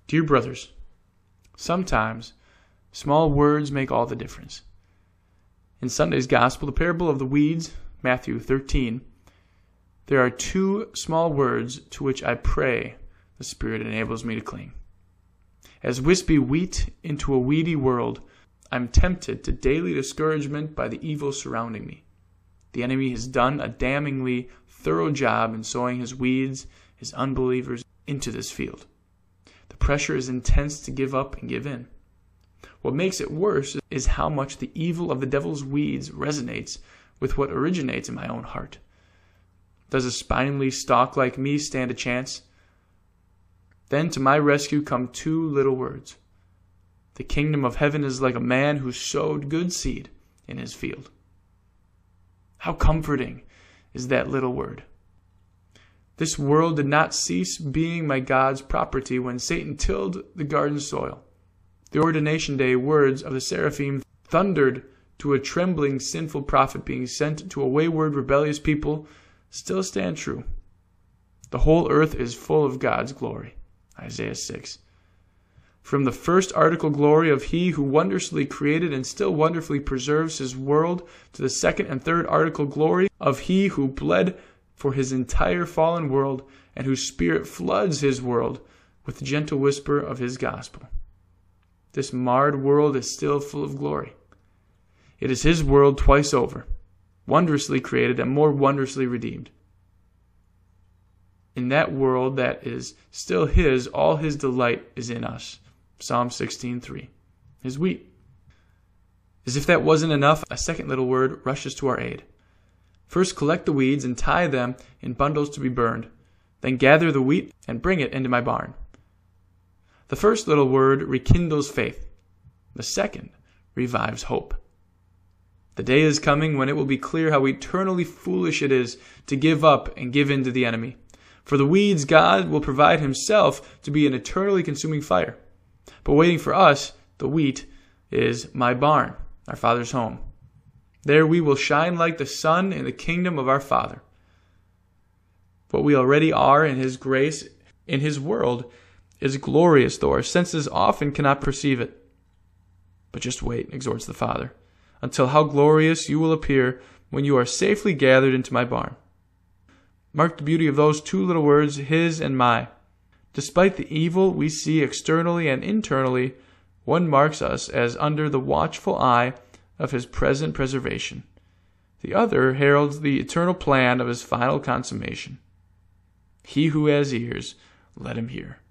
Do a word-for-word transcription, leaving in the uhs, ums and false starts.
Dear brothers, sometimes small words make all the difference. In Sunday's Gospel, the parable of the weeds, Matthew thirteen, there are two small words to which I pray the Spirit enables me to cling. As wispy wheat into a weedy world, I'm tempted to daily discouragement by the evil surrounding me. The enemy has done a damningly thorough job in sowing his weeds, his unbelievers, into this field. The pressure is intense to give up and give in. What makes it worse is how much the evil of the devil's weeds resonates with what originates in my own heart. Does a spineless stalk like me stand a chance? Then to my rescue come two little words. The kingdom of heaven is like a man who sowed good seed in his field. How comforting is that little word. This world did not cease being my God's property when Satan tilled the garden soil. The ordination day words of the seraphim thundered to a trembling sinful prophet being sent to a wayward rebellious people still stand true. The whole earth is full of God's glory. Isaiah six. From the first article glory of he who wondrously created and still wonderfully preserves his world to the second and third article glory of he who bled for his entire fallen world and whose spirit floods his world with the gentle whisper of his gospel. This marred world is still full of glory. It is his world twice over, wondrously created and more wondrously redeemed. In that world that is still his, all his delight is in us. Psalm sixteen three. His wheat. As if that wasn't enough, a second little word rushes to our aid. First collect the weeds and tie them in bundles to be burned. Then gather the wheat and bring it into my barn. The first little word rekindles faith. The second revives hope. The day is coming when it will be clear how eternally foolish it is to give up and give in to the enemy. For the weeds, God will provide himself to be an eternally consuming fire. But waiting for us, the wheat, is my barn, our Father's home. There we will shine like the sun in the kingdom of our Father. What we already are in his grace, in his world, is glorious, though our senses often cannot perceive it. But just wait, exhorts the Father, until how glorious you will appear when you are safely gathered into my barn. Mark the beauty of those two little words, his and my. Despite the evil we see externally and internally, one marks us as under the watchful eye of his present preservation. The other heralds the eternal plan of his final consummation. He who has ears, let him hear.